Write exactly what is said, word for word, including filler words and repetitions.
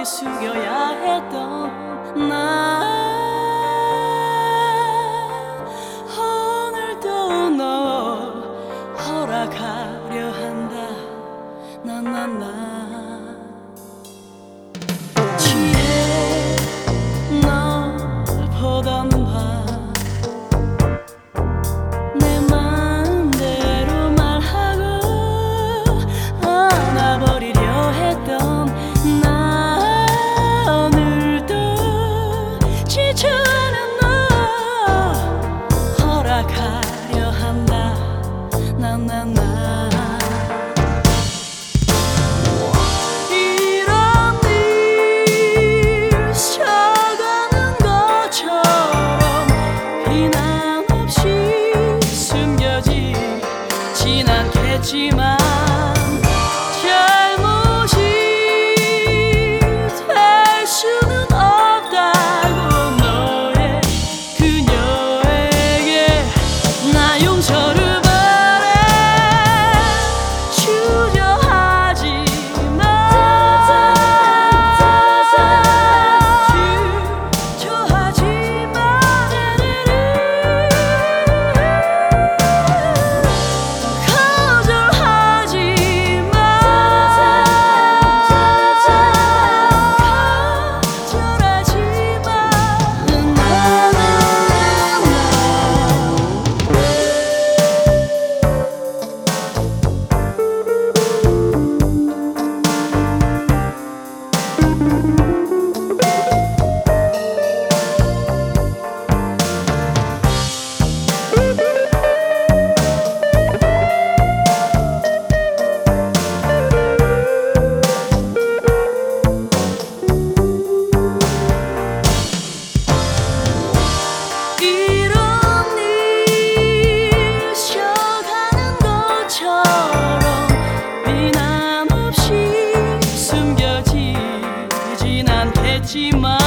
숙여야 했던 나 오늘도 너 허락하려 한다 나나나 취해 널 보던 밤 내 마음대로 말하고 안아버리려 했던 나 오늘도 지쳐가는 너 허락하려 한다 나나나 이런 일 쉬어가는 것처럼 비난 없이 숨겨지진 않겠지만 잘못이 될 수는 없다고 너의 그녀에게 나 용서를 바래 주저하지 마 주저하지 마 거절하지 마 거절하지 마 이런 일 쉬어가는 것처럼 비난 없이 숨겨지진 않겠지만